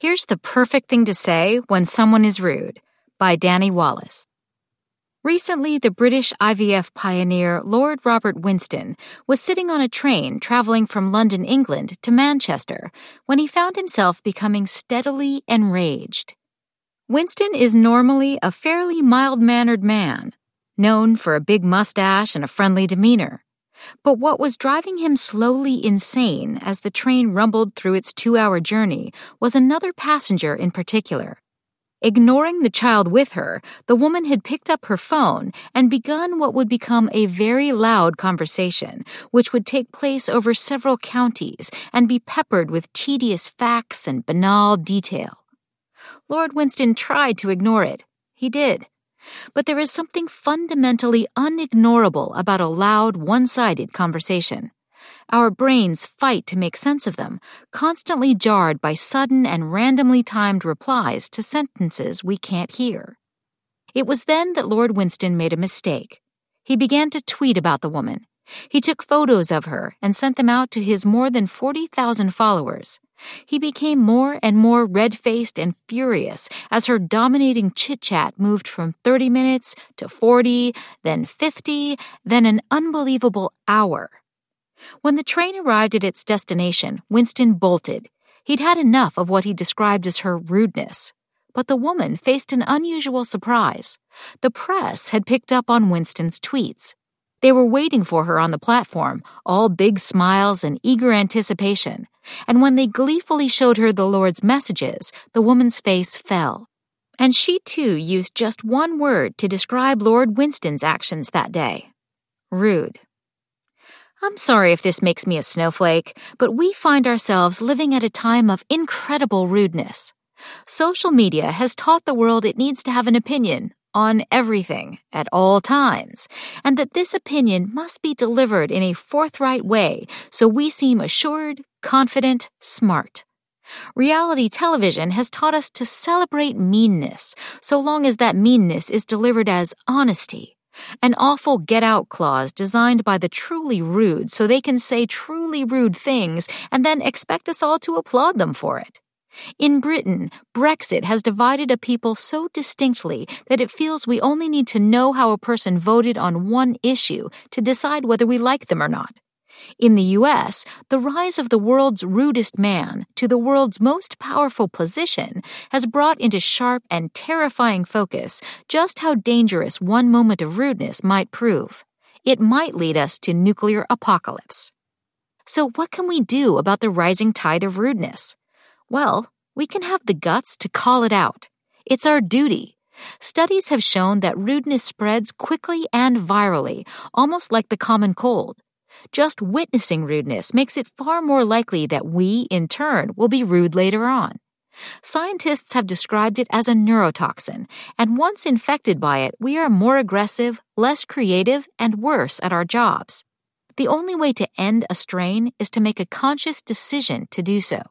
Here's the perfect thing to say when someone is rude, by Danny Wallace. Recently, the British IVF pioneer Lord Robert Winston was sitting on a train traveling from London, England to Manchester when he found himself becoming steadily enraged. Winston is normally a fairly mild-mannered man, known for a big mustache and a friendly demeanor. But what was driving him slowly insane as the train rumbled through its 2-hour journey was another passenger in particular. Ignoring the child with her, the woman had picked up her phone and begun what would become a very loud conversation, which would take place over several counties and be peppered with tedious facts and banal detail. Lord Winston tried to ignore it. He did. But there is something fundamentally unignorable about a loud, one-sided conversation. Our brains fight to make sense of them, constantly jarred by sudden and randomly timed replies to sentences we can't hear. It was then that Lord Winston made a mistake. He began to tweet about the woman. He took photos of her and sent them out to his more than 40,000 followers. He became more and more red-faced and furious as her dominating chit-chat moved from 30 minutes to 40, then 50, then an unbelievable hour. When the train arrived at its destination, Winston bolted. He'd had enough of what he described as her rudeness. But the woman faced an unusual surprise. The press had picked up on Winston's tweets. They were waiting for her on the platform, all big smiles and eager anticipation. And when they gleefully showed her the Lord's messages, the woman's face fell. And she too used just one word to describe Lord Winston's actions that day. Rude. I'm sorry if this makes me a snowflake, but we find ourselves living at a time of incredible rudeness. Social media has taught the world it needs to have an opinion on everything at all times, and that this opinion must be delivered in a forthright way so we seem assured, confident, smart. Reality television has taught us to celebrate meanness, so long as that meanness is delivered as honesty. An awful get-out clause designed by the truly rude so they can say truly rude things and then expect us all to applaud them for it. In Britain, Brexit has divided a people so distinctly that it feels we only need to know how a person voted on one issue to decide whether we like them or not. In the U.S., the rise of the world's rudest man to the world's most powerful position has brought into sharp and terrifying focus just how dangerous one moment of rudeness might prove. It might lead us to nuclear apocalypse. So what can we do about the rising tide of rudeness? Well, we can have the guts to call it out. It's our duty. Studies have shown that rudeness spreads quickly and virally, almost like the common cold. Just witnessing rudeness makes it far more likely that we, in turn, will be rude later on. Scientists have described it as a neurotoxin, and once infected by it, we are more aggressive, less creative, and worse at our jobs. The only way to end a strain is to make a conscious decision to do so.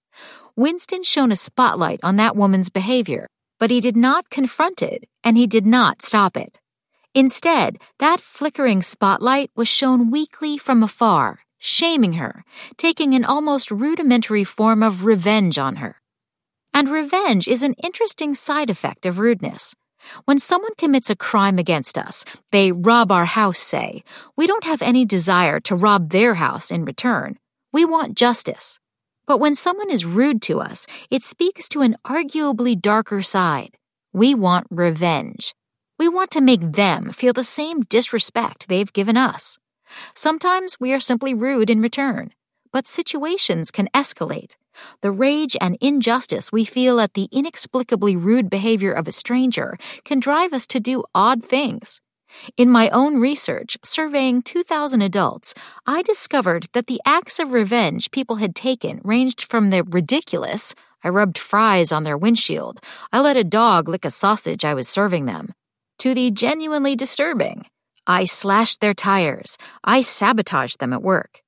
Winston shone a spotlight on that woman's behavior, but he did not confront it, and he did not stop it. Instead, that flickering spotlight was shown weakly from afar, shaming her, taking an almost rudimentary form of revenge on her. And revenge is an interesting side effect of rudeness. When someone commits a crime against us, they rob our house, say, we don't have any desire to rob their house in return. We want justice. But when someone is rude to us, it speaks to an arguably darker side. We want revenge. We want to make them feel the same disrespect they've given us. Sometimes we are simply rude in return, but situations can escalate. The rage and injustice we feel at the inexplicably rude behavior of a stranger can drive us to do odd things. In my own research, surveying 2,000 adults, I discovered that the acts of revenge people had taken ranged from the ridiculous, I rubbed fries on their windshield, I let a dog lick a sausage I was serving them, to the genuinely disturbing, I slashed their tires, I sabotaged them at work.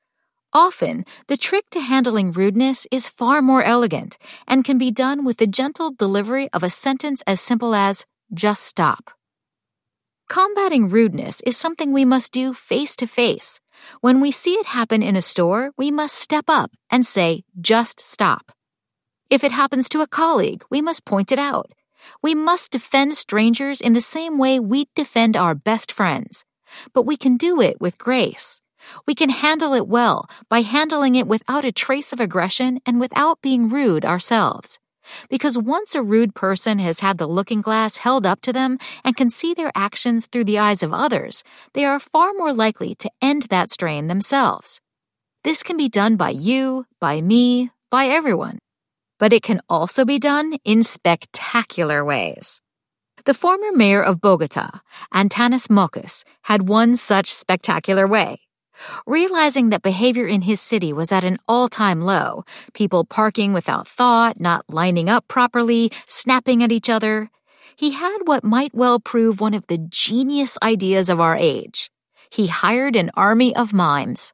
Often, the trick to handling rudeness is far more elegant and can be done with the gentle delivery of a sentence as simple as, just stop. Combating rudeness is something we must do face to face. When we see it happen in a store, we must step up and say, just stop. If it happens to a colleague, we must point it out. We must defend strangers in the same way we defend our best friends. But we can do it with grace. We can handle it well by handling it without a trace of aggression and without being rude ourselves. Because once a rude person has had the looking glass held up to them and can see their actions through the eyes of others, they are far more likely to end that strain themselves. This can be done by you, by me, by everyone. But it can also be done in spectacular ways. The former mayor of Bogota, Antanas Mockus, had one such spectacular way. Realizing that behavior in his city was at an all-time low, people parking without thought, not lining up properly, snapping at each other, he had what might well prove one of the genius ideas of our age. He hired an army of mimes.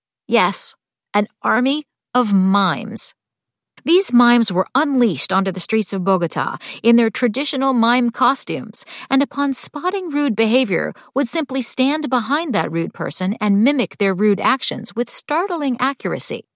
Yes, an army of mimes. These mimes were unleashed onto the streets of Bogota in their traditional mime costumes, and upon spotting rude behavior, would simply stand behind that rude person and mimic their rude actions with startling accuracy.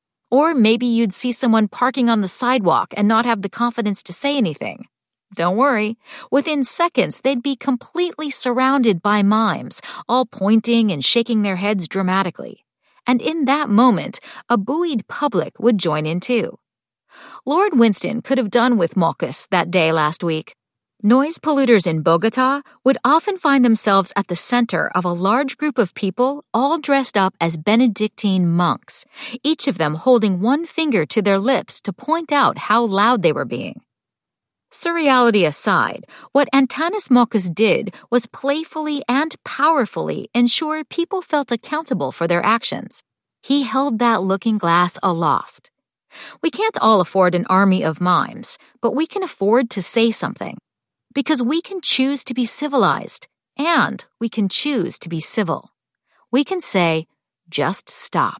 Or maybe you'd see someone parking on the sidewalk and not have the confidence to say anything. Don't worry, within seconds they'd be completely surrounded by mimes, all pointing and shaking their heads dramatically. And in that moment, a buoyed public would join in too. Lord Winston could have done with Mockus that day last week. Noise polluters in Bogota would often find themselves at the center of a large group of people all dressed up as Benedictine monks, each of them holding one finger to their lips to point out how loud they were being. Surreality aside, what Antanas Mockus did was playfully and powerfully ensure people felt accountable for their actions. He held that looking glass aloft. We can't all afford an army of mimes, but we can afford to say something. Because we can choose to be civilized, and we can choose to be civil. We can say, just stop.